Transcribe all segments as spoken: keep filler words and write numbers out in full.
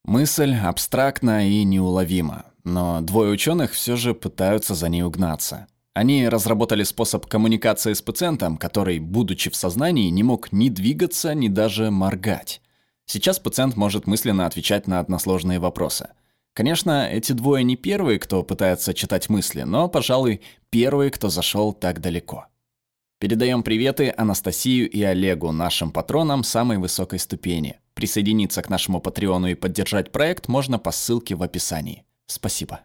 Мысль абстрактна и неуловима, но двое ученых все же пытаются за ней угнаться. Они разработали способ коммуникации с пациентом, который, будучи в сознании, не мог ни двигаться, ни даже моргать. Сейчас пациент может мысленно отвечать на односложные вопросы. Конечно, эти двое не первые, кто пытается читать мысли, но, пожалуй, первые, кто зашел так далеко. Передаем приветы Анастасию и Олегу, нашим патронам самой высокой ступени. Присоединиться к нашему Патреону и поддержать проект можно по ссылке в описании. Спасибо.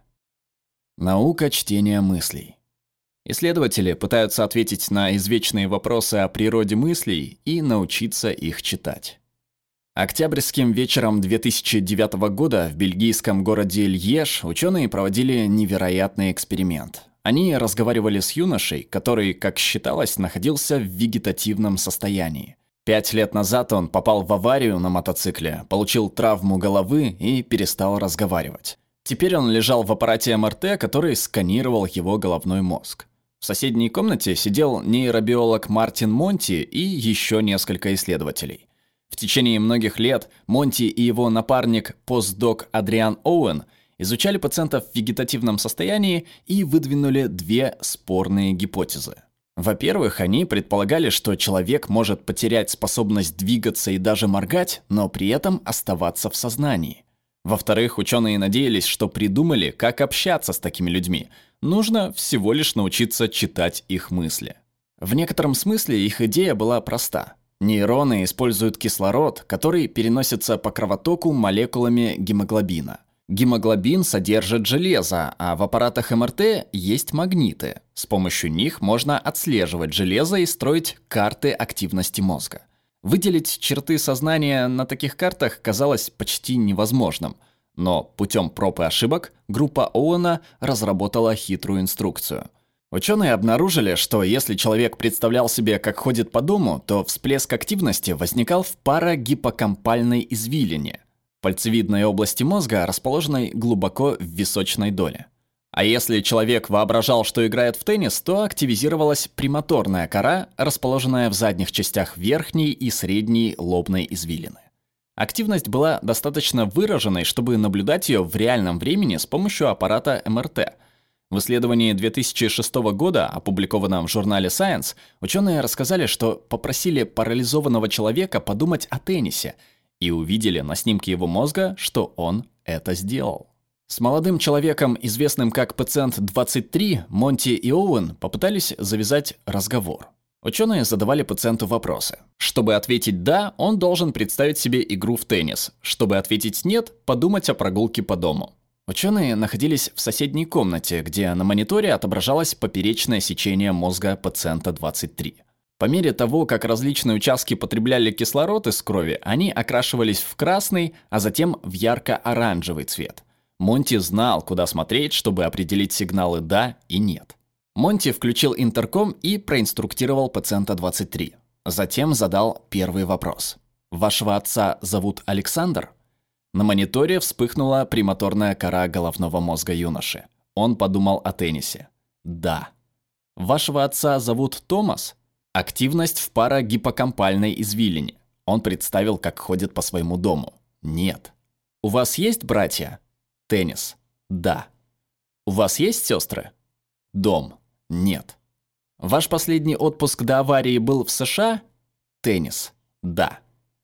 Наука чтения мыслей. Исследователи пытаются ответить на извечные вопросы о природе мыслей и научиться их читать. Октябрьским вечером две тысячи девятого года в бельгийском городе Льеж ученые проводили невероятный эксперимент. Они разговаривали с юношей, который, как считалось, находился в вегетативном состоянии. Пять лет назад он попал в аварию на мотоцикле, получил травму головы и перестал разговаривать. Теперь он лежал в аппарате эм эр тэ, который сканировал его головной мозг. В соседней комнате сидел нейробиолог Мартин Монти и еще несколько исследователей. В течение многих лет Монти и его напарник, постдок Адриан Оуэн, изучали пациентов в вегетативном состоянии и выдвинули две спорные гипотезы. Во-первых, они предполагали, что человек может потерять способность двигаться и даже моргать, но при этом оставаться в сознании. Во-вторых, ученые надеялись, что придумали, как общаться с такими людьми. Нужно всего лишь научиться читать их мысли. В некотором смысле их идея была проста. Нейроны используют кислород, который переносится по кровотоку молекулами гемоглобина. Гемоглобин содержит железо, а в аппаратах эм эр тэ есть магниты. С помощью них можно отслеживать железо и строить карты активности мозга. Выделить черты сознания на таких картах казалось почти невозможным. Но путем проб и ошибок группа Оуэна разработала хитрую инструкцию. Ученые обнаружили, что если человек представлял себе, как ходит по дому, то всплеск активности возникал в парагиппокампальной извилине, пальцевидной области мозга, расположенной глубоко в височной доле. А если человек воображал, что играет в теннис, то активизировалась премоторная кора, расположенная в задних частях верхней и средней лобной извилины. Активность была достаточно выраженной, чтобы наблюдать ее в реальном времени с помощью аппарата эм эр тэ. В исследовании две тысячи шестого года, опубликованном в журнале Science, ученые рассказали, что попросили парализованного человека подумать о теннисе и увидели на снимке его мозга, что он это сделал. С молодым человеком, известным как пациент двадцать три, Монти и Оуэн попытались завязать разговор. Ученые задавали пациенту вопросы. Чтобы ответить «да», он должен представить себе игру в теннис. Чтобы ответить «нет», подумать о прогулке по дому. Ученые находились в соседней комнате, где на мониторе отображалось поперечное сечение мозга пациента двадцать три. По мере того, как различные участки потребляли кислород из крови, они окрашивались в красный, а затем в ярко-оранжевый цвет. Монти знал, куда смотреть, чтобы определить сигналы «да» и «нет». Монти включил интерком и проинструктировал пациента двадцать три. Затем задал первый вопрос. «Вашего отца зовут Александр?» На мониторе вспыхнула премоторная кора головного мозга юноши. Он подумал о теннисе. «Да». «Вашего отца зовут Томас?» Активность в парагиппокампальной извилине. Он представил, как ходит по своему дому. «Нет». «У вас есть братья?» «Теннис». «Да». «У вас есть сестры?» «Дом». «Нет». «Ваш последний отпуск до аварии был в США?» «Теннис». «Да».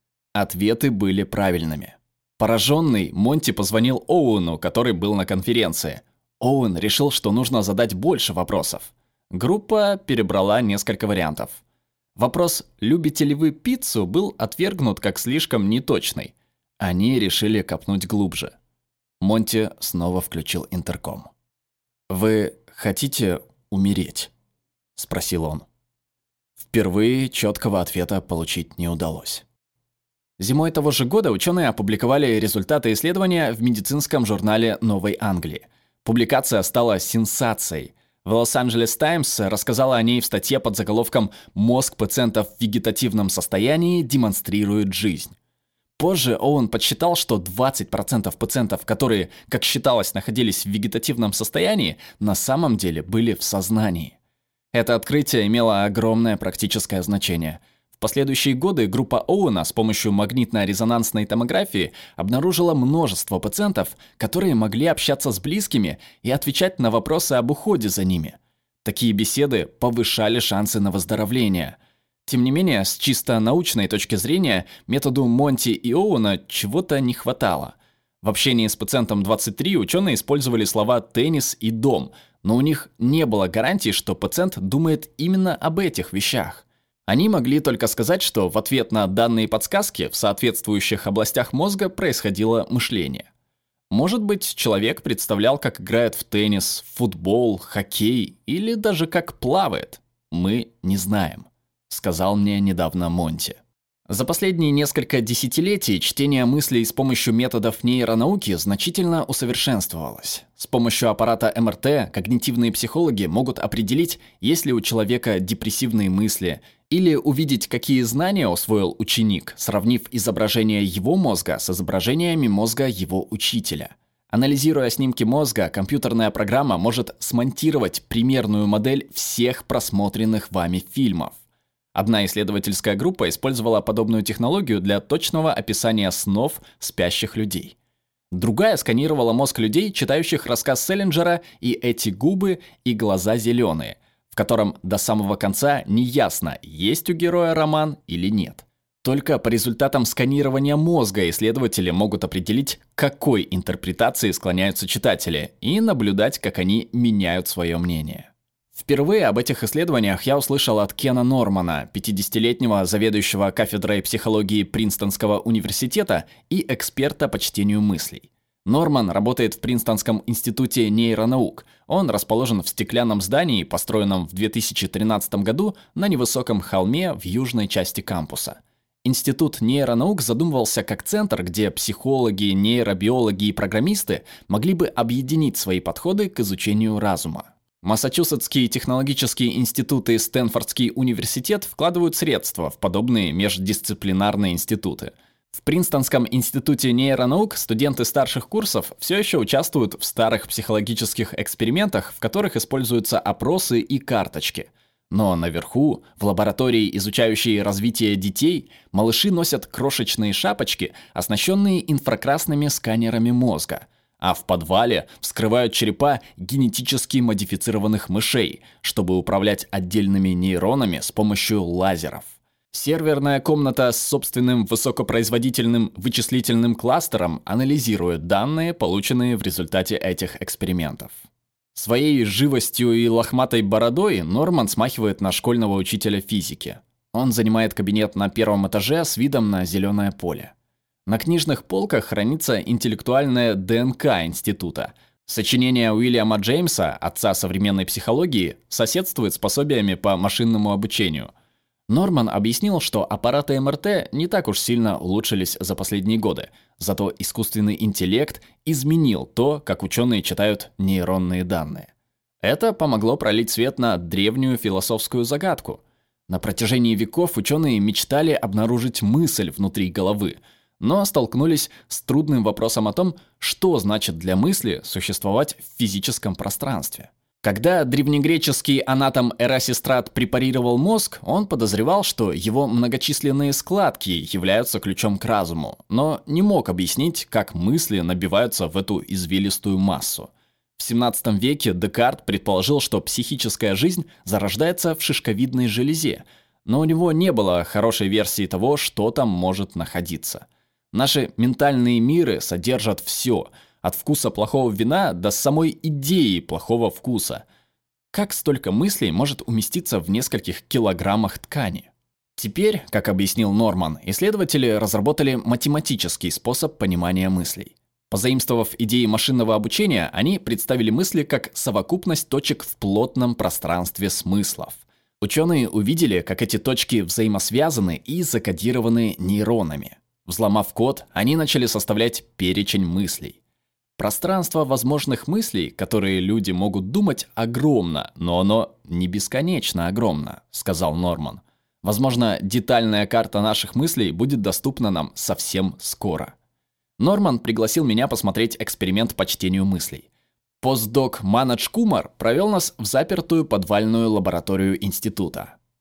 Ответы были правильными. Пораженный, Монти позвонил Оуэну, который был на конференции. Оуэн решил, что нужно задать больше вопросов. Группа перебрала несколько вариантов. Вопрос «любите ли вы пиццу?» был отвергнут как слишком неточный. Они решили копнуть глубже. Монти снова включил интерком. «Вы хотите умереть?» – спросил он. Впервые четкого ответа получить не удалось. Зимой того же года ученые опубликовали результаты исследования в медицинском журнале Новой Англии. Публикация стала сенсацией. В Лос-Анджелес Таймс рассказала о ней в статье под заголовком «Мозг пациентов в вегетативном состоянии демонстрирует жизнь». Позже Оуэн подсчитал, что двадцать процентов пациентов, которые, как считалось, находились в вегетативном состоянии, на самом деле были в сознании. Это открытие имело огромное практическое значение. В В последующие годы группа Оуэна с помощью магнитно-резонансной томографии обнаружила множество пациентов, которые могли общаться с близкими и отвечать на вопросы об уходе за ними. Такие беседы повышали шансы на выздоровление. Тем не менее, с чисто научной точки зрения, методу Монти и Оуэна чего-то не хватало. В общении с пациентом двадцать три ученые использовали слова «теннис» и «дом», но у них не было гарантии, что пациент думает именно об этих вещах. Они могли только сказать, что в ответ на данные подсказки в соответствующих областях мозга происходило мышление. Может быть, человек представлял, как играет в теннис, футбол, хоккей или даже как плавает. Мы не знаем, сказал мне недавно Монти. За последние несколько десятилетий чтение мыслей с помощью методов нейронауки значительно усовершенствовалось. С помощью аппарата эм эр тэ когнитивные психологи могут определить, есть ли у человека депрессивные мысли, или увидеть, какие знания усвоил ученик, сравнив изображение его мозга с изображениями мозга его учителя. Анализируя снимки мозга, компьютерная программа может смонтировать примерную модель всех просмотренных вами фильмов. Одна исследовательская группа использовала подобную технологию для точного описания снов спящих людей. Другая сканировала мозг людей, читающих рассказ Селлинджера «И эти губы, и глаза зеленые», в котором до самого конца неясно, есть у героя роман или нет. Только по результатам сканирования мозга исследователи могут определить, к какой интерпретации склоняются читатели, и наблюдать, как они меняют свое мнение. Впервые об этих исследованиях я услышал от Кена Нормана, пятидесятилетнего заведующего кафедрой психологии Принстонского университета и эксперта по чтению мыслей. Норман работает в Принстонском институте нейронаук. Он расположен в стеклянном здании, построенном в две тысячи тринадцатом году на невысоком холме в южной части кампуса. Институт нейронаук задумывался как центр, где психологи, нейробиологи и программисты могли бы объединить свои подходы к изучению разума. Массачусетские технологические институты и Стэнфордский университет вкладывают средства в подобные междисциплинарные институты. В Принстонском институте нейронаук студенты старших курсов все еще участвуют в старых психологических экспериментах, в которых используются опросы и карточки. Но наверху, в лаборатории, изучающей развитие детей, малыши носят крошечные шапочки, оснащенные инфракрасными сканерами мозга. А в подвале вскрывают черепа генетически модифицированных мышей, чтобы управлять отдельными нейронами с помощью лазеров. Серверная комната с собственным высокопроизводительным вычислительным кластером анализирует данные, полученные в результате этих экспериментов. Своей живостью и лохматой бородой Норман смахивает на школьного учителя физики. Он занимает кабинет на первом этаже с видом на зеленое поле. На книжных полках хранится интеллектуальная ДНК института. Сочинение Уильяма Джеймса, отца современной психологии, соседствует с пособиями по машинному обучению. Норман объяснил, что аппараты эм эр тэ не так уж сильно улучшились за последние годы, зато искусственный интеллект изменил то, как ученые читают нейронные данные. Это помогло пролить свет на древнюю философскую загадку. На протяжении веков ученые мечтали обнаружить мысль внутри головы, но столкнулись с трудным вопросом о том, что значит для мысли существовать в физическом пространстве. Когда древнегреческий анатом Эрасистрат препарировал мозг, он подозревал, что его многочисленные складки являются ключом к разуму, но не мог объяснить, как мысли набиваются в эту извилистую массу. В семнадцатом веке Декарт предположил, что психическая жизнь зарождается в шишковидной железе, но у него не было хорошей версии того, что там может находиться. Наши ментальные миры содержат все, от вкуса плохого вина до самой идеи плохого вкуса. Как столько мыслей может уместиться в нескольких килограммах ткани? Теперь, как объяснил Норман, исследователи разработали математический способ понимания мыслей. Позаимствовав идеи машинного обучения, они представили мысли как совокупность точек в плотном пространстве смыслов. Ученые увидели, как эти точки взаимосвязаны и закодированы нейронами. Взломав код, они начали составлять перечень мыслей. Пространство возможных мыслей, которые люди могут думать, огромно, но оно не бесконечно огромно, сказал Норман. Возможно, детальная карта наших мыслей будет доступна нам совсем скоро. Норман пригласил меня посмотреть эксперимент по чтению мыслей. Постдок Манадж Кумар провел нас в запертую подвальную лабораторию института.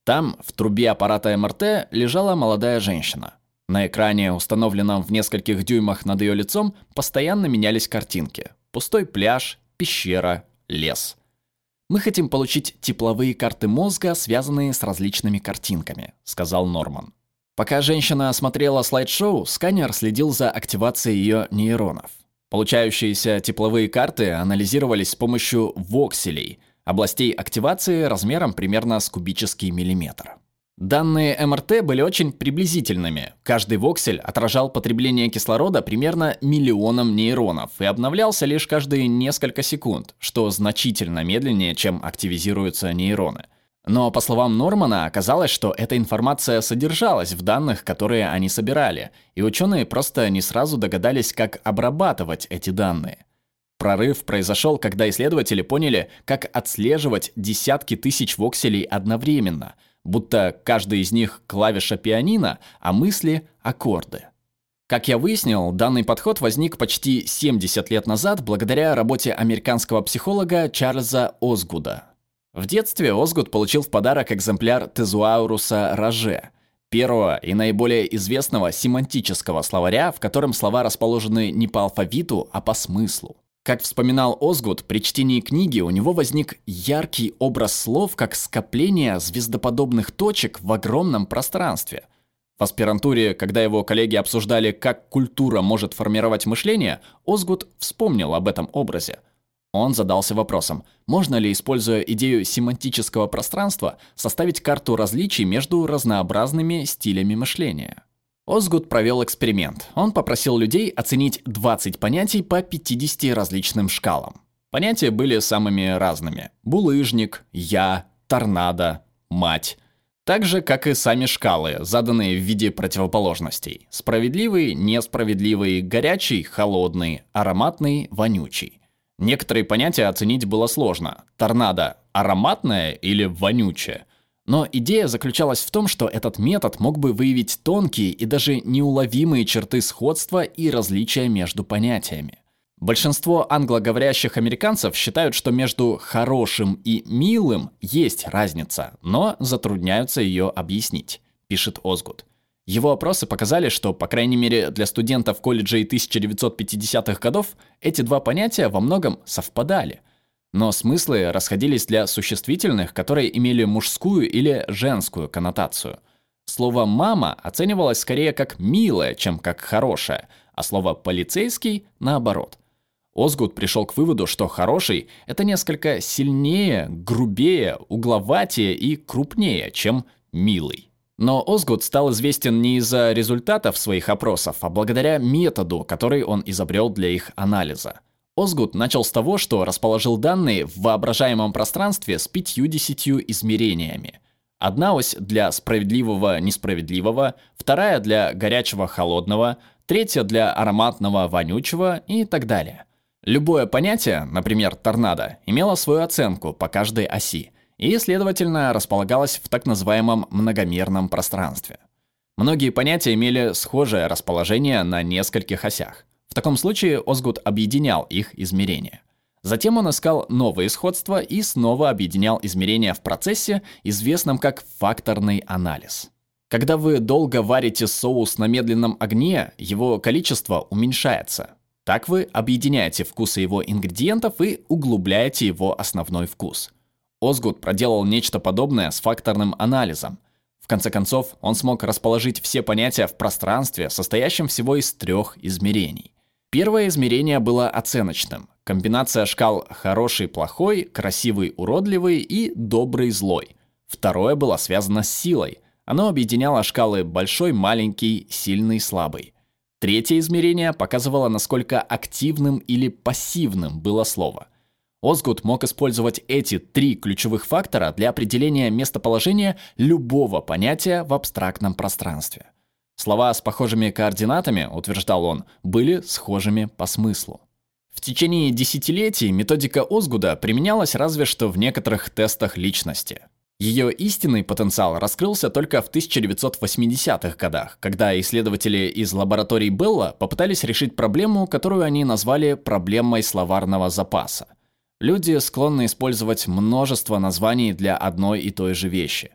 Там, в трубе аппарата эм эр тэ, лежала молодая женщина. На экране, установленном в нескольких дюймах над ее лицом, постоянно менялись картинки. Пустой пляж, пещера, лес. «Мы хотим получить тепловые карты мозга, связанные с различными картинками», — сказал Норман. Пока женщина смотрела слайд-шоу, сканер следил за активацией ее нейронов. Получающиеся тепловые карты анализировались с помощью вокселей, областей активации размером примерно с кубический миллиметр. Данные эм эр тэ были очень приблизительными. Каждый воксель отражал потребление кислорода примерно миллионом нейронов и обновлялся лишь каждые несколько секунд, что значительно медленнее, чем активизируются нейроны. Но, по словам Нормана, оказалось, что эта информация содержалась в данных, которые они собирали, и ученые просто не сразу догадались, как обрабатывать эти данные. Прорыв произошел, когда исследователи поняли, как отслеживать десятки тысяч вокселей одновременно, будто каждый из них клавиша пианино, а мысли — аккорды. Как я выяснил, данный подход возник почти семьдесят лет назад благодаря работе американского психолога Чарльза Озгуда. В детстве Озгуд получил в подарок экземпляр Тезуауруса Роже, первого и наиболее известного семантического словаря, в котором слова расположены не по алфавиту, а по смыслу. Как вспоминал Озгуд, при чтении книги у него возник яркий образ слов как скопление звездоподобных точек в огромном пространстве. В аспирантуре, когда его коллеги обсуждали, как культура может формировать мышление, Озгуд вспомнил об этом образе. Он задался вопросом, можно ли, используя идею семантического пространства, составить карту различий между разнообразными стилями мышления. Озгуд провел эксперимент. Он попросил людей оценить двадцать понятий по пятидесяти различным шкалам. Понятия были самыми разными: булыжник, я, торнадо, мать. Так же, как и сами шкалы, заданные в виде противоположностей: справедливый, несправедливый, горячий, холодный, ароматный, вонючий. Некоторые понятия оценить было сложно. Торнадо – ароматное или вонючее? Но идея заключалась в том, что этот метод мог бы выявить тонкие и даже неуловимые черты сходства и различия между понятиями. Большинство англоговорящих американцев считают, что между хорошим и милым есть разница, но затрудняются ее объяснить, пишет Озгуд. Его опросы показали, что, по крайней мере, для студентов колледжей тысяча девятьсот пятидесятых годов эти два понятия во многом совпадали. Но смыслы расходились для существительных, которые имели мужскую или женскую коннотацию. Слово «мама» оценивалось скорее как «милое», чем как «хорошее», а слово «полицейский» — наоборот. Озгуд пришел к выводу, что «хороший» — это несколько сильнее, грубее, угловатее и крупнее, чем «милый». Но Озгуд стал известен не из-за результатов своих опросов, а благодаря методу, который он изобрел для их анализа. Озгуд начал с того, что расположил данные в воображаемом пространстве с пятьюдесятью измерениями. Одна ось для справедливого-несправедливого, вторая для горячего-холодного, третья для ароматного-вонючего и так далее. Любое понятие, например, торнадо, имело свою оценку по каждой оси и, следовательно, располагалось в так называемом многомерном пространстве. Многие понятия имели схожее расположение на нескольких осях. В таком случае Озгуд объединял их измерения. Затем он искал новые сходства и снова объединял измерения в процессе, известном как факторный анализ. Когда вы долго варите соус на медленном огне, его количество уменьшается. Так вы объединяете вкусы его ингредиентов и углубляете его основной вкус. Озгуд проделал нечто подобное с факторным анализом. В конце концов, он смог расположить все понятия в пространстве, состоящем всего из трех измерений. Первое измерение было оценочным. Комбинация шкал «хороший-плохой», «красивый-уродливый» и «добрый-злой». Второе было связано с силой. Оно объединяло шкалы «большой-маленький», «сильный-слабый». Третье измерение показывало, насколько активным или пассивным было слово. Озгуд мог использовать эти три ключевых фактора для определения местоположения любого понятия в абстрактном пространстве. Слова с похожими координатами, утверждал он, были схожими по смыслу. В течение десятилетий методика Озгуда применялась разве что в некоторых тестах личности. Ее истинный потенциал раскрылся только в тысяча девятьсот восьмидесятых годах, когда исследователи из лабораторий Белла попытались решить проблему, которую они назвали проблемой словарного запаса. Люди склонны использовать множество названий для одной и той же вещи.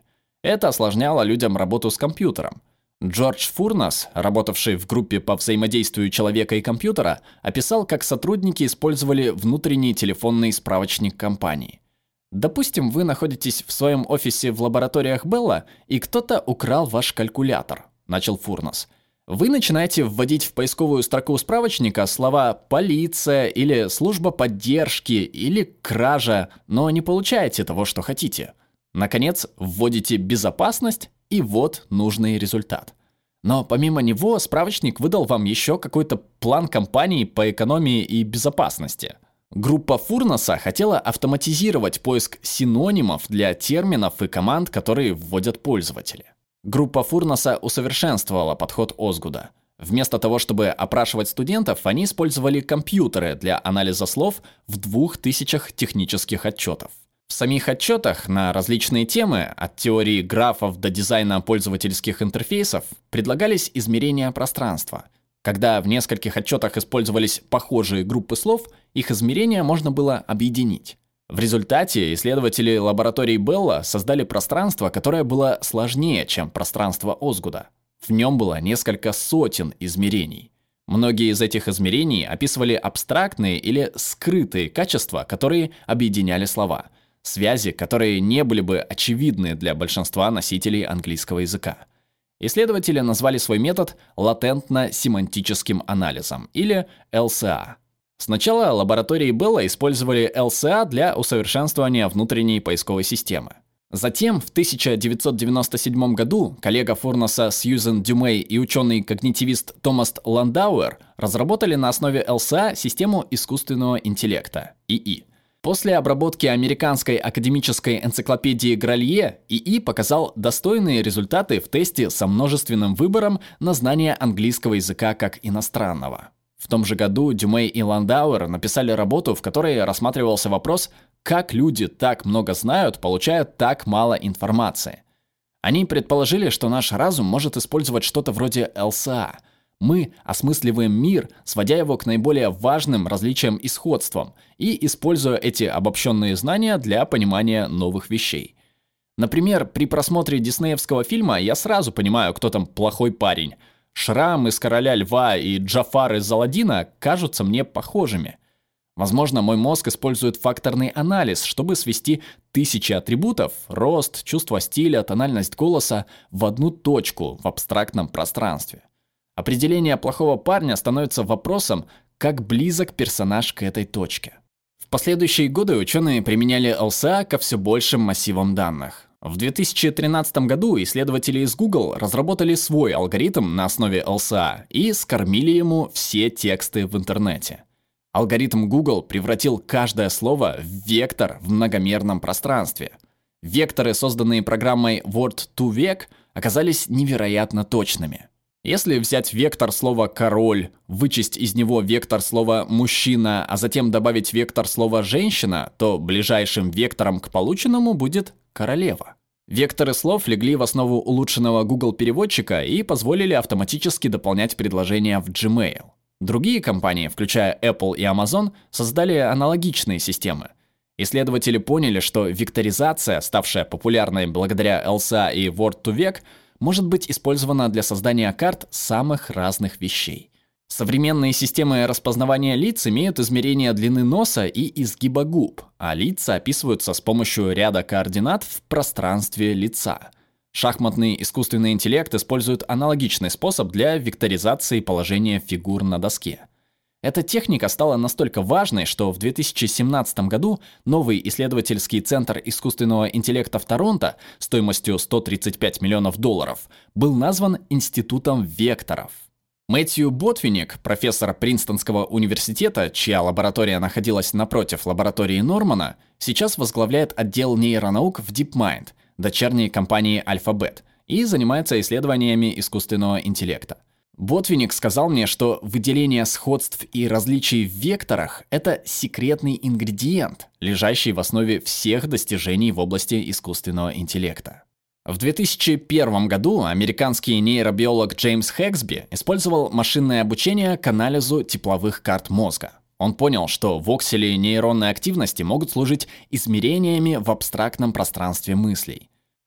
Это осложняло людям работу с компьютером. Джордж Фурнас, работавший в группе по взаимодействию человека и компьютера, описал, как сотрудники использовали внутренний телефонный справочник компании. Допустим, вы находитесь в своем офисе в лабораториях Белла, и кто-то украл ваш калькулятор, начал Фурнас. Вы начинаете вводить в поисковую строку справочника слова «полиция» или «служба поддержки» или «кража», но не получаете того, что хотите. Наконец, вводите «безопасность», и вот нужный результат. Но помимо него справочник выдал вам еще какой-то план компании по экономии и безопасности. Группа Фурнаса хотела автоматизировать поиск синонимов для терминов и команд, которые вводят пользователи. Группа Фурнаса усовершенствовала подход Озгуда. Вместо того, чтобы опрашивать студентов, они использовали компьютеры для анализа слов в двух тысячах технических отчетов. В самих отчетах на различные темы, от теории графов до дизайна пользовательских интерфейсов, предлагались измерения пространства. Когда в нескольких отчетах использовались похожие группы слов, их измерения можно было объединить. В результате исследователи лаборатории Белла создали пространство, которое было сложнее, чем пространство Озгуда. В нем было несколько сотен измерений. Многие из этих измерений описывали абстрактные или скрытые качества, которые объединяли слова. Связи, которые не были бы очевидны для большинства носителей английского языка. Исследователи назвали свой метод латентно-семантическим анализом, или эл эс а. Сначала лаборатории Белла использовали эл эс а для усовершенствования внутренней поисковой системы. Затем, в тысяча девятьсот девяносто седьмом году, коллега Фурнаса Сьюзен Дюмей и ученый-когнитивист Томас Ландауэр разработали на основе эл эс а систему искусственного интеллекта, и и. После обработки американской академической энциклопедии Гролье, и и показал достойные результаты в тесте со множественным выбором на знание английского языка как иностранного. В том же году Дюмей и Ландауэр написали работу, в которой рассматривался вопрос, как люди так много знают, получая так мало информации. Они предположили, что наш разум может использовать что-то вроде эл эс а. Мы осмысливаем мир, сводя его к наиболее важным различиям и сходствам, и используя эти обобщенные знания для понимания новых вещей. Например, при просмотре диснеевского фильма я сразу понимаю, кто там плохой парень. Шрам из «Короля льва» и Джафар из «Аладдина» кажутся мне похожими. Возможно, мой мозг использует факторный анализ, чтобы свести тысячи атрибутов – рост, чувство стиля, тональность голоса – в одну точку в абстрактном пространстве. Определение плохого парня становится вопросом, как близок персонаж к этой точке. В последующие годы ученые применяли эл эс а ко все большим массивам данных. В две тысячи тринадцатом году исследователи из Google разработали свой алгоритм на основе эл эс а и скормили ему все тексты в интернете. Алгоритм Google превратил каждое слово в вектор в многомерном пространстве. Векторы, созданные программой Word to Vec, оказались невероятно точными. Если взять вектор слова «король», вычесть из него вектор слова «мужчина», а затем добавить вектор слова «женщина», то ближайшим вектором к полученному будет «королева». Векторы слов легли в основу улучшенного Google переводчика и позволили автоматически дополнять предложения в Gmail. Другие компании, включая Apple и Amazon, создали аналогичные системы. Исследователи поняли, что векторизация, ставшая популярной благодаря эл эс а и Word to Vec, может быть использована для создания карт самых разных вещей. Современные системы распознавания лиц имеют измерение длины носа и изгиба губ, а лица описываются с помощью ряда координат в пространстве лица. Шахматный искусственный интеллект использует аналогичный способ для векторизации положения фигур на доске. Эта техника стала настолько важной, что в две тысячи семнадцатом году новый исследовательский центр искусственного интеллекта в Торонто стоимостью сто тридцать пять миллионов долларов был назван Институтом векторов. Мэтью Ботвинник, профессор Принстонского университета, чья лаборатория находилась напротив лаборатории Нормана, сейчас возглавляет отдел нейронаук в DeepMind, дочерней компании Alphabet, и занимается исследованиями искусственного интеллекта. Ботвинник сказал мне, что выделение сходств и различий в векторах – это секретный ингредиент, лежащий в основе всех достижений в области искусственного интеллекта. В две тысячи первом году американский нейробиолог Джеймс Хэксби использовал машинное обучение к анализу тепловых карт мозга. Он понял, что воксели нейронной активности могут служить измерениями в абстрактном пространстве мыслей.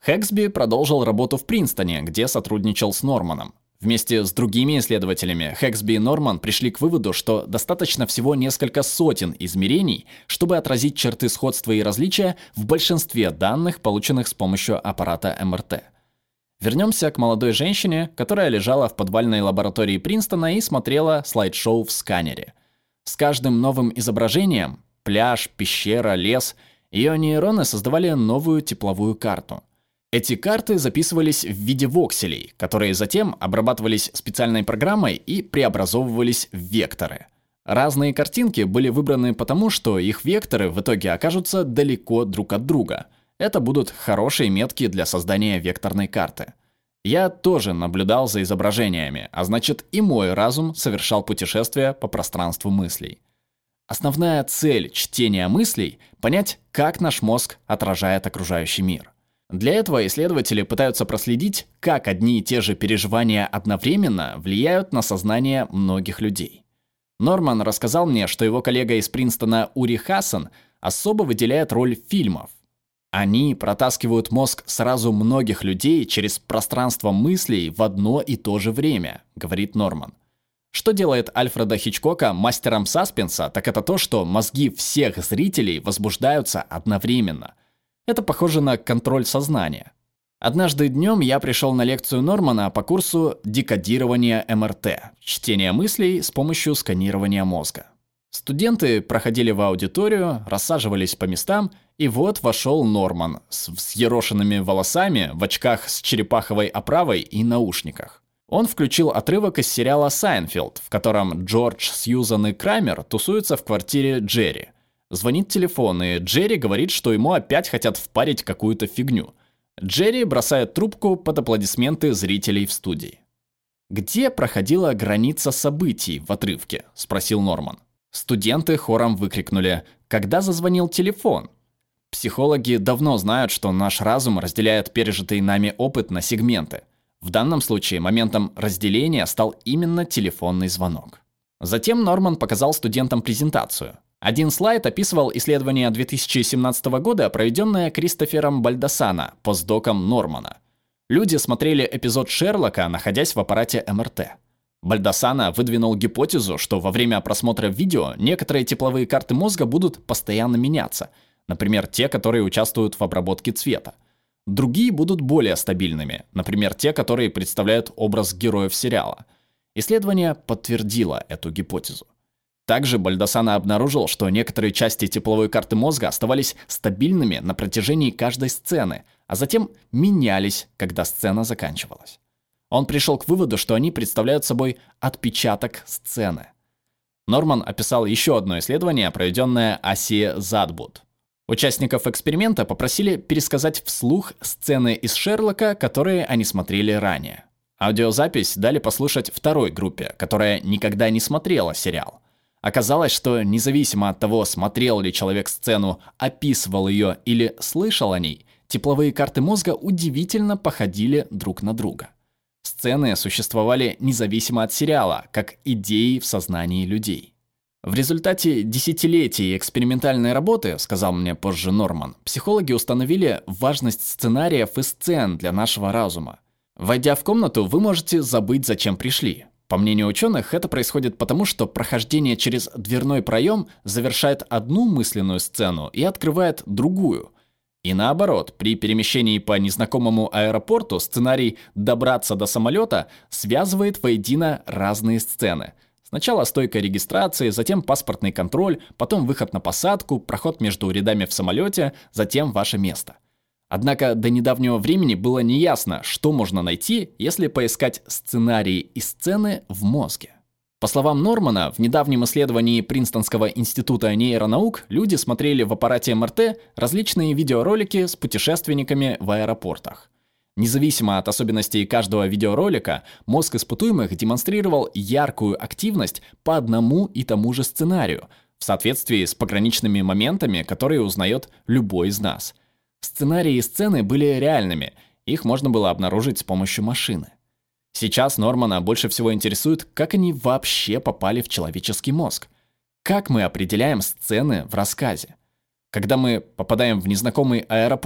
Хэксби продолжил работу в Принстоне, где сотрудничал с Норманом. Вместе с другими исследователями Хэксби и Норман пришли к выводу, что достаточно всего несколько сотен измерений, чтобы отразить черты сходства и различия в большинстве данных, полученных с помощью аппарата эм эр тэ. Вернемся к молодой женщине, которая лежала в подвальной лаборатории Принстона и смотрела слайд-шоу в сканере. С каждым новым изображением – пляж, пещера, лес – ее нейроны создавали новую тепловую карту. Эти карты записывались в виде вокселей, которые затем обрабатывались специальной программой и преобразовывались в векторы. Разные картинки были выбраны потому, что их векторы в итоге окажутся далеко друг от друга. Это будут хорошие метки для создания векторной карты. Я тоже наблюдал за изображениями, а значит и мой разум совершал путешествие по пространству мыслей. Основная цель чтения мыслей – понять, как наш мозг отражает окружающий мир. Для этого исследователи пытаются проследить, как одни и те же переживания одновременно влияют на сознание многих людей. Норман рассказал мне, что его коллега из Принстона Ури Хасан особо выделяет роль фильмов. Они протаскивают мозг сразу многих людей через пространство мыслей в одно и то же время, говорит Норман. Что делает Альфреда Хичкока мастером саспенса, так это то, что мозги всех зрителей возбуждаются одновременно. Это похоже на контроль сознания. Однажды днем я пришел на лекцию Нормана по курсу декодирования эм эр тэ, чтения мыслей с помощью сканирования мозга. Студенты проходили в аудиторию, рассаживались по местам, и вот вошел Норман с взъерошенными волосами, в очках с черепаховой оправой и наушниках. Он включил отрывок из сериала «Сайнфелд», в котором Джордж, Сьюзан и Крамер тусуются в квартире Джерри. Звонит телефон, и Джерри говорит, что ему опять хотят впарить какую-то фигню. Джерри бросает трубку под аплодисменты зрителей в студии. «Где проходила граница событий в отрывке?» – спросил Норман. Студенты хором выкрикнули: «Когда зазвонил телефон?» Психологи давно знают, что наш разум разделяет пережитый нами опыт на сегменты. В данном случае моментом разделения стал именно телефонный звонок. Затем Норман показал студентам презентацию. Один слайд описывал исследование две тысячи семнадцатого года, проведенное Кристофером Бальдасана, постдоком Нормана. Люди смотрели эпизод Шерлока, находясь в аппарате эм эр тэ. Бальдасана выдвинул гипотезу, что во время просмотра видео некоторые тепловые карты мозга будут постоянно меняться, например, те, которые участвуют в обработке цвета. Другие будут более стабильными, например, те, которые представляют образ героев сериала. Исследование подтвердило эту гипотезу. Также Бальдасана обнаружил, что некоторые части тепловой карты мозга оставались стабильными на протяжении каждой сцены, а затем менялись, когда сцена заканчивалась. Он пришел к выводу, что они представляют собой отпечаток сцены. Норман описал еще одно исследование, проведенное Аси Задбуд. Участников эксперимента попросили пересказать вслух сцены из Шерлока, которые они смотрели ранее. Аудиозапись дали послушать второй группе, которая никогда не смотрела сериал. Оказалось, что независимо от того, смотрел ли человек сцену, описывал ее или слышал о ней, тепловые карты мозга удивительно походили друг на друга. Сцены существовали независимо от сериала, как идеи в сознании людей. В результате десятилетий экспериментальной работы, сказал мне позже Норман, психологи установили важность сценариев и сцен для нашего разума. Войдя в комнату, вы можете забыть, зачем пришли. По мнению ученых, это происходит потому, что прохождение через дверной проем завершает одну мысленную сцену и открывает другую. И наоборот, при перемещении по незнакомому аэропорту сценарий «добраться до самолета» связывает воедино разные сцены. Сначала стойка регистрации, затем паспортный контроль, потом выход на посадку, проход между рядами в самолете, затем ваше место. Однако до недавнего времени было неясно, что можно найти, если поискать сценарии и сцены в мозге. По словам Нормана, в недавнем исследовании Принстонского института нейронаук люди смотрели в аппарате эм эр тэ различные видеоролики с путешественниками в аэропортах. Независимо от особенностей каждого видеоролика, мозг испытуемых демонстрировал яркую активность по одному и тому же сценарию, в соответствии с пограничными моментами, которые узнает любой из нас. Сценарии и сцены были реальными, их можно было обнаружить с помощью машины. Сейчас Нормана больше всего интересует, как они вообще попали в человеческий мозг. Как мы определяем сцены в рассказе? Когда мы попадаем в незнакомый аэропорт,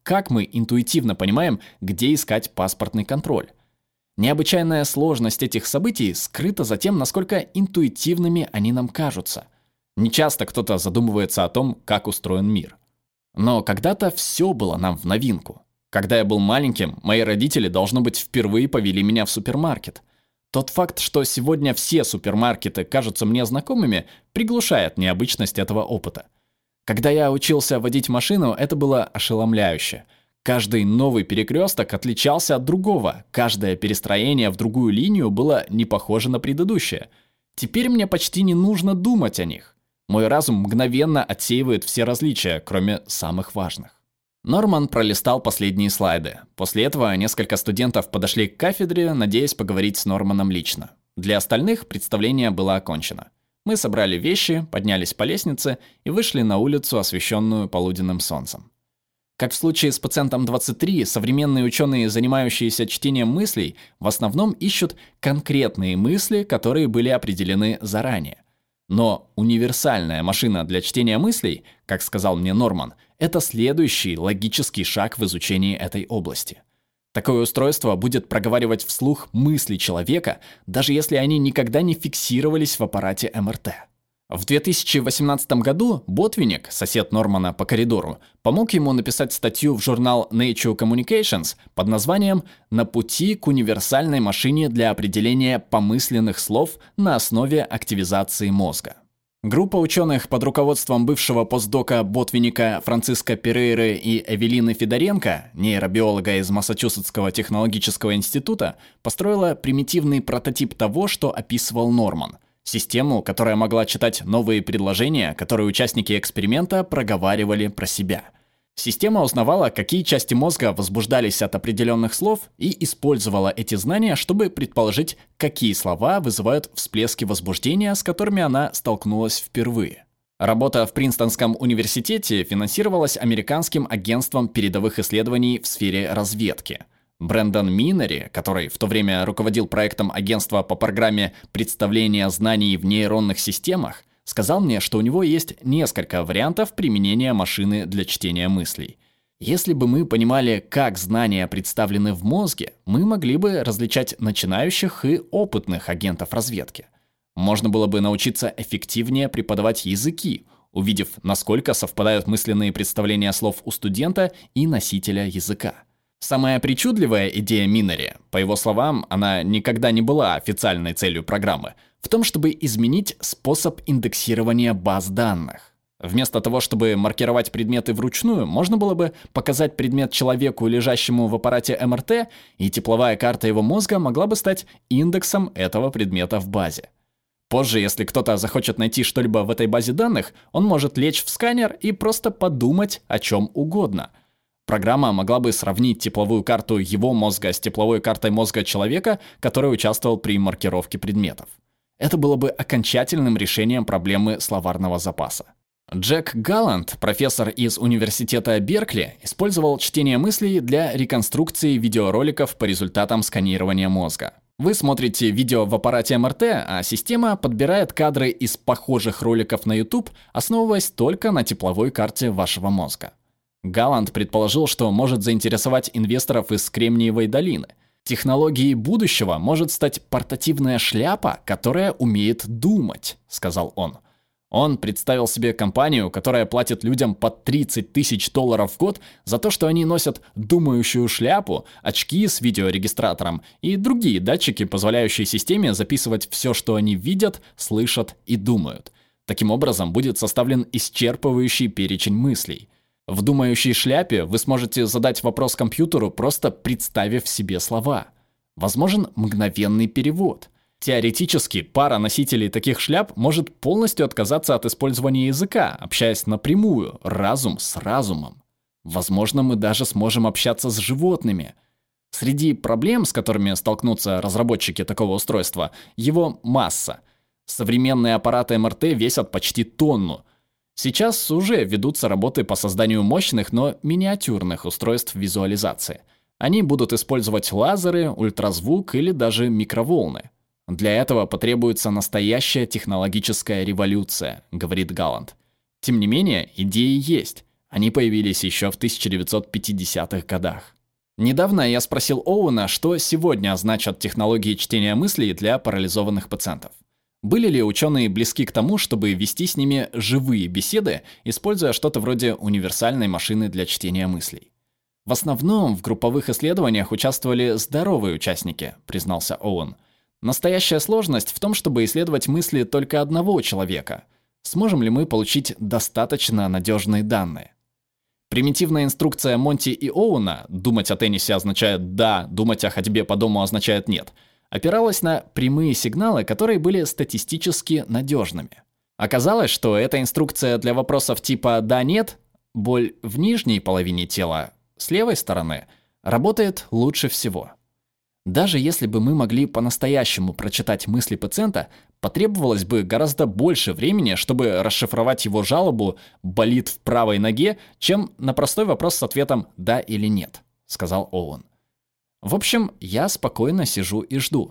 как мы интуитивно понимаем, где искать паспортный контроль. Необычайная сложность этих событий скрыта за тем, насколько интуитивными они нам кажутся. Нечасто кто-то задумывается о том, как устроен мир. Но когда-то все было нам в новинку. Когда я был маленьким, мои родители, должно быть, впервые повели меня в супермаркет. Тот факт, что сегодня все супермаркеты кажутся мне знакомыми, приглушает необычность этого опыта. Когда я учился водить машину, это было ошеломляюще. Каждый новый перекресток отличался от другого, каждое перестроение в другую линию было не похоже на предыдущее. Теперь мне почти не нужно думать о них. Мой разум мгновенно отсеивает все различия, кроме самых важных. Норман пролистал последние слайды. После этого несколько студентов подошли к кафедре, надеясь поговорить с Норманом лично. Для остальных представление было окончено. Мы собрали вещи, поднялись по лестнице и вышли на улицу, освещенную полуденным солнцем. Как в случае с пациентом двадцать три, современные ученые, занимающиеся чтением мыслей, в основном ищут конкретные мысли, которые были определены заранее. Но универсальная машина для чтения мыслей, как сказал мне Норман, это следующий логический шаг в изучении этой области. Такое устройство будет проговаривать вслух мысли человека, даже если они никогда не фиксировались в аппарате эм эр тэ. В две тысячи восемнадцатом году Ботвинник, сосед Нормана по коридору, помог ему написать статью в журнал Nature Communications под названием «На пути к универсальной машине для определения помысленных слов на основе активизации мозга». Группа ученых под руководством бывшего постдока Ботвинника Франциско Перейры и Эвелины Федоренко, нейробиолога из Массачусетского технологического института, построила примитивный прототип того, что описывал Норман. Систему, которая могла читать новые предложения, которые участники эксперимента проговаривали про себя. Система узнавала, какие части мозга возбуждались от определенных слов, и использовала эти знания, чтобы предположить, какие слова вызывают всплески возбуждения, с которыми она столкнулась впервые. Работа в Принстонском университете финансировалась Американским агентством передовых исследований в сфере разведки. Брэндон Миннери, который в то время руководил проектом агентства по программе представления знаний в нейронных системах, сказал мне, что у него есть несколько вариантов применения машины для чтения мыслей. Если бы мы понимали, как знания представлены в мозге, мы могли бы различать начинающих и опытных агентов разведки. Можно было бы научиться эффективнее преподавать языки, увидев, насколько совпадают мысленные представления слов у студента и носителя языка. Самая причудливая идея Миннери, по его словам, она никогда не была официальной целью программы, в том, чтобы изменить способ индексирования баз данных. Вместо того, чтобы маркировать предметы вручную, можно было бы показать предмет человеку, лежащему в аппарате эм эр тэ, и тепловая карта его мозга могла бы стать индексом этого предмета в базе. Позже, если кто-то захочет найти что-либо в этой базе данных, он может лечь в сканер и просто подумать о чем угодно. Программа могла бы сравнить тепловую карту его мозга с тепловой картой мозга человека, который участвовал при маркировке предметов. Это было бы окончательным решением проблемы словарного запаса. Джек Галланд, профессор из университета Беркли, использовал чтение мыслей для реконструкции видеороликов по результатам сканирования мозга. Вы смотрите видео в аппарате эм эр тэ, а система подбирает кадры из похожих роликов на YouTube, основываясь только на тепловой карте вашего мозга. Галланд предположил, что может заинтересовать инвесторов из Кремниевой долины. Технологией будущего может стать портативная шляпа, которая умеет думать, сказал он. Он представил себе компанию, которая платит людям по тридцать тысяч долларов в год за то, что они носят думающую шляпу, очки с видеорегистратором и другие датчики, позволяющие системе записывать все, что они видят, слышат и думают. Таким образом, будет составлен исчерпывающий перечень мыслей. В думающей шляпе вы сможете задать вопрос компьютеру, просто представив себе слова. Возможен мгновенный перевод. Теоретически, пара носителей таких шляп может полностью отказаться от использования языка, общаясь напрямую, разум с разумом. Возможно, мы даже сможем общаться с животными. Среди проблем, с которыми столкнутся разработчики такого устройства, его масса. Современные аппараты эм эр тэ весят почти тонну. Сейчас уже ведутся работы по созданию мощных, но миниатюрных устройств визуализации. Они будут использовать лазеры, ультразвук или даже микроволны. Для этого потребуется настоящая технологическая революция, говорит Галланд. Тем не менее, идеи есть. Они появились еще в тысяча девятьсот пятидесятых годах. Недавно я спросил Оуэна, что сегодня значат технологии чтения мыслей для парализованных пациентов. Были ли ученые близки к тому, чтобы вести с ними живые беседы, используя что-то вроде универсальной машины для чтения мыслей? В основном в групповых исследованиях участвовали здоровые участники, признался Оуэн. Настоящая сложность в том, чтобы исследовать мысли только одного человека. Сможем ли мы получить достаточно надежные данные? Примитивная инструкция Монти и Оуэна «думать о теннисе означает «да», думать о ходьбе по дому означает «нет», опиралась на прямые сигналы, которые были статистически надежными. Оказалось, что эта инструкция для вопросов типа «да-нет», боль в нижней половине тела, с левой стороны, работает лучше всего. Даже если бы мы могли по-настоящему прочитать мысли пациента, потребовалось бы гораздо больше времени, чтобы расшифровать его жалобу «болит в правой ноге», чем на простой вопрос с ответом «да» или «нет», сказал Оуэн. В общем, я спокойно сижу и жду.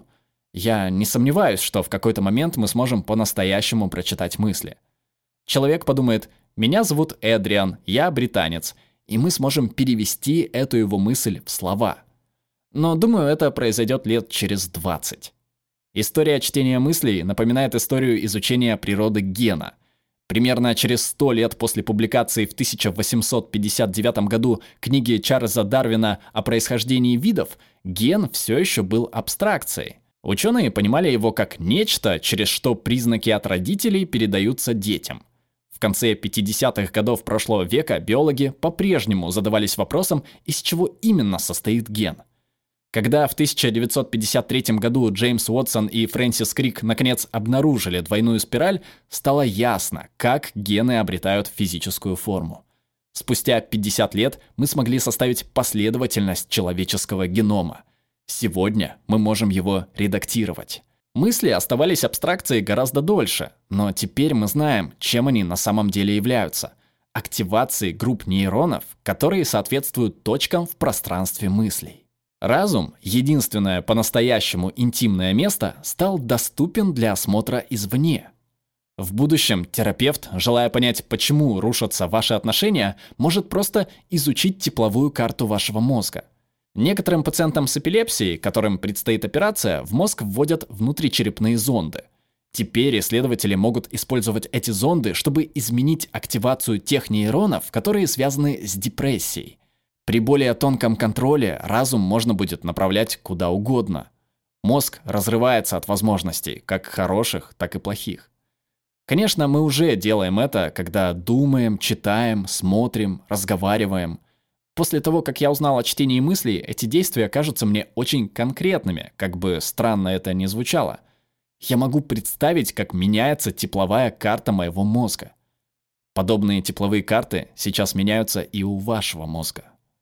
Я не сомневаюсь, что в какой-то момент мы сможем по-настоящему прочитать мысли. Человек подумает «меня зовут Эдриан, я британец», и мы сможем перевести эту его мысль в слова. Но, думаю, это произойдет лет через двадцать. История чтения мыслей напоминает историю изучения природы гена. Примерно через сто лет после публикации в тысяча восемьсот пятьдесят девятом году книги Чарльза Дарвина о происхождении видов, ген все еще был абстракцией. Ученые понимали его как нечто, через что признаки от родителей передаются детям. В конце пятидесятых годов прошлого века биологи по-прежнему задавались вопросом, из чего именно состоит ген. Когда в тысяча девятьсот пятьдесят третьем году Джеймс Уотсон и Фрэнсис Крик наконец обнаружили двойную спираль, стало ясно, как гены обретают физическую форму. Спустя пятьдесят лет мы смогли составить последовательность человеческого генома. Сегодня мы можем его редактировать. Мысли оставались абстракцией гораздо дольше, но теперь мы знаем, чем они на самом деле являются. Активацией групп нейронов, которые соответствуют точкам в пространстве мыслей. Разум, единственное по-настоящему интимное место, стал доступен для осмотра извне. В будущем терапевт, желая понять, почему рушатся ваши отношения, может просто изучить тепловую карту вашего мозга. Некоторым пациентам с эпилепсией, которым предстоит операция, в мозг вводят внутричерепные зонды. Теперь исследователи могут использовать эти зонды, чтобы изменить активацию тех нейронов, которые связаны с депрессией. При более тонком контроле разум можно будет направлять куда угодно. Мозг разрывается от возможностей, как хороших, так и плохих. Конечно, мы уже делаем это, когда думаем, читаем, смотрим, разговариваем. После того, как я узнал о чтении мыслей, эти действия кажутся мне очень конкретными, как бы странно это ни звучало. Я могу представить, как меняется тепловая карта моего мозга. Подобные тепловые карты сейчас меняются и у вашего мозга.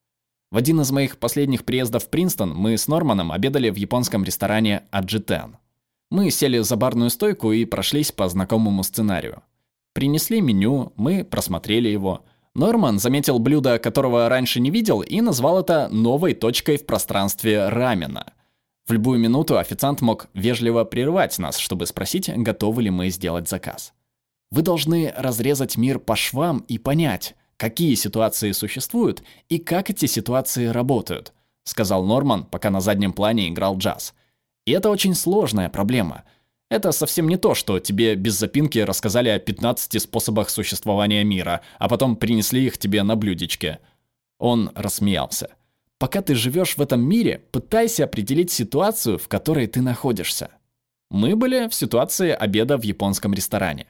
В один из моих последних приездов в Принстон мы с Норманом обедали в японском ресторане Аджитен. Мы сели за барную стойку и прошлись по знакомому сценарию. Принесли меню, мы просмотрели его. Норман заметил блюдо, которого раньше не видел, и назвал это новой точкой в пространстве рамена. В любую минуту официант мог вежливо прервать нас, чтобы спросить, готовы ли мы сделать заказ. Вы должны разрезать мир по швам и понять, какие ситуации существуют и как эти ситуации работают, сказал Норман, пока на заднем плане играл джаз. И это очень сложная проблема. Это совсем не то, что тебе без запинки рассказали о пятнадцати способах существования мира, а потом принесли их тебе на блюдечке. Он рассмеялся. Пока ты живешь в этом мире, пытайся определить ситуацию, в которой ты находишься. Мы были в ситуации обеда в японском ресторане.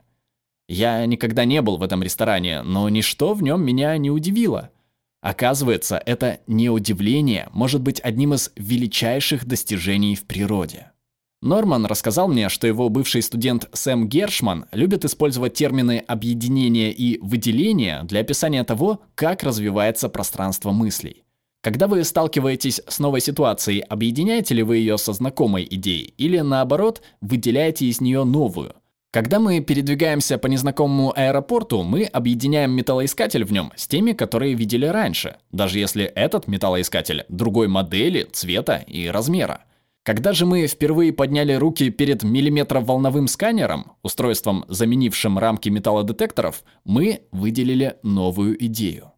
Я никогда не был в этом ресторане, но ничто в нем меня не удивило. Оказывается, это неудивление может быть одним из величайших достижений в природе. Норман рассказал мне, что его бывший студент Сэм Гершман любит использовать термины «объединение» и «выделение» для описания того, как развивается пространство мыслей. Когда вы сталкиваетесь с новой ситуацией, объединяете ли вы ее со знакомой идеей или, наоборот, выделяете из нее новую? Когда мы передвигаемся по незнакомому аэропорту, мы объединяем металлоискатель в нем с теми, которые видели раньше, даже если этот металлоискатель другой модели, цвета и размера. Когда же мы впервые подняли руки перед миллиметроволновым сканером, устройством, заменившим рамки металлодетекторов, мы выделили новую идею.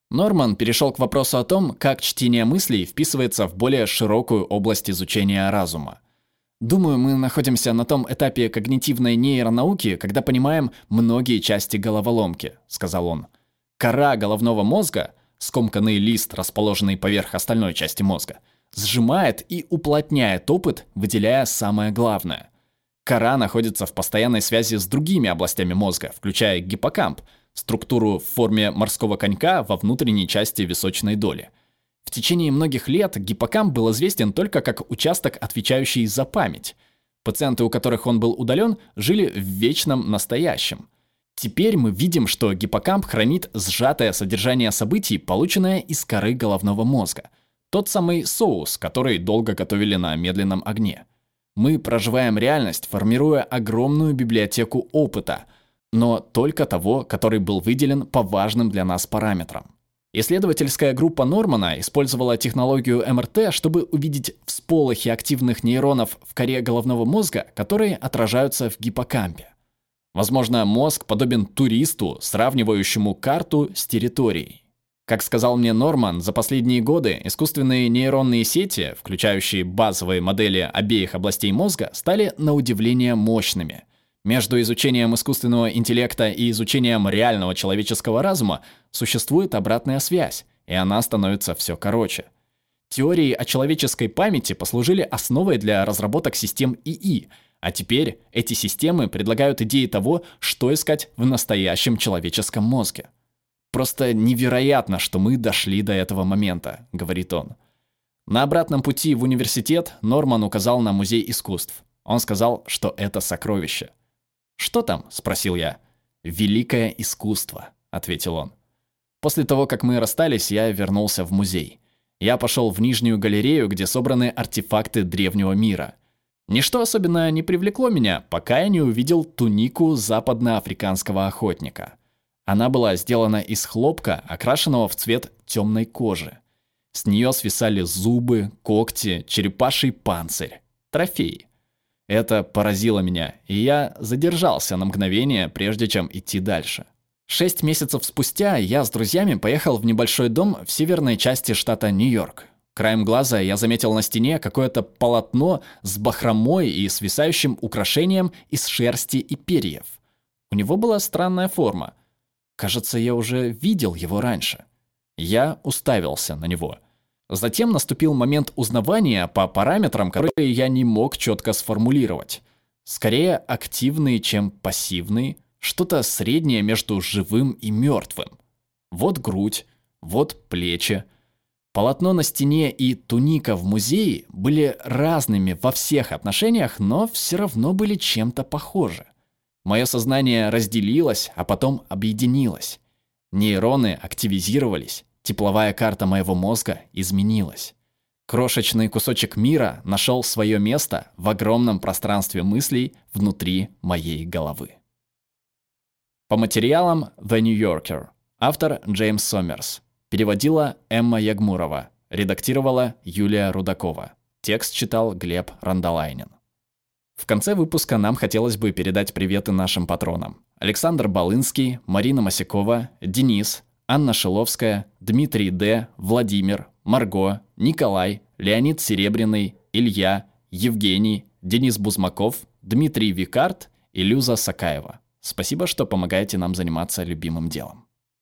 Норман перешел к вопросу о том, как чтение мыслей вписывается в более широкую область изучения разума. «Думаю, мы находимся на том этапе когнитивной нейронауки, когда понимаем многие части головоломки», — сказал он. «Кора головного мозга, скомканный лист, расположенный поверх остальной части мозга, сжимает и уплотняет опыт, выделяя самое главное. Кора находится в постоянной связи с другими областями мозга, включая гиппокамп, структуру в форме морского конька во внутренней части височной доли. В течение многих лет гиппокамп был известен только как участок, отвечающий за память. Пациенты, у которых он был удален, жили в вечном настоящем. Теперь мы видим, что гиппокамп хранит сжатое содержание событий, полученное из коры головного мозга. Тот самый соус, который долго готовили на медленном огне. Мы проживаем реальность, формируя огромную библиотеку опыта, но только того, который был выделен по важным для нас параметрам. Исследовательская группа Нормана использовала технологию эм эр тэ, чтобы увидеть всполохи активных нейронов в коре головного мозга, которые отражаются в гиппокампе. Возможно, мозг подобен туристу, сравнивающему карту с территорией. Как сказал мне Норман, за последние годы искусственные нейронные сети, включающие базовые модели обеих областей мозга, стали на удивление мощными. Между изучением искусственного интеллекта и изучением реального человеческого разума существует обратная связь, и она становится все короче. Теории о человеческой памяти послужили основой для разработок систем и и, а теперь эти системы предлагают идеи того, что искать в настоящем человеческом мозге. «Просто невероятно, что мы дошли до этого момента», — говорит он. На обратном пути в университет Норман указал на музей искусств. Он сказал, что это сокровище. «Что там?» — спросил я. «Великое искусство», — ответил он. После того, как мы расстались, я вернулся в музей. Я пошел в нижнюю галерею, где собраны артефакты древнего мира. Ничто особенно не привлекло меня, пока я не увидел тунику западноафриканского охотника. Она была сделана из хлопка, окрашенного в цвет темной кожи. С нее свисали зубы, когти, черепаший панцирь. Трофеи. Это поразило меня, и я задержался на мгновение, прежде чем идти дальше. Шесть месяцев спустя я с друзьями поехал в небольшой дом в северной части штата Нью-Йорк. Краем глаза я заметил на стене какое-то полотно с бахромой и свисающим украшением из шерсти и перьев. У него была странная форма. Кажется, я уже видел его раньше. Я уставился на него. Затем наступил момент узнавания по параметрам, которые я не мог четко сформулировать. Скорее активный, чем пассивный, что-то среднее между живым и мертвым. Вот грудь, вот плечи. Полотно на стене и туника в музее были разными во всех отношениях, но все равно были чем-то похожи. Мое сознание разделилось, а потом объединилось. Нейроны активизировались. Тепловая карта моего мозга изменилась. Крошечный кусочек мира нашел свое место в огромном пространстве мыслей внутри моей головы. По материалам The New Yorker. Автор Джеймс Сомерс. Переводила Эмма Ягмурова. Редактировала Юлия Рудакова. Текст читал Глеб Рандолайнин. В конце выпуска нам хотелось бы передать приветы нашим патронам. Александр Балынский, Марина Масякова, Денис, Анна Шиловская, Дмитрий Д., Владимир, Марго, Николай, Леонид Серебряный, Илья, Евгений, Денис Бузмаков, Дмитрий Викарт и Люза Сакаева. Спасибо, что помогаете нам заниматься любимым делом.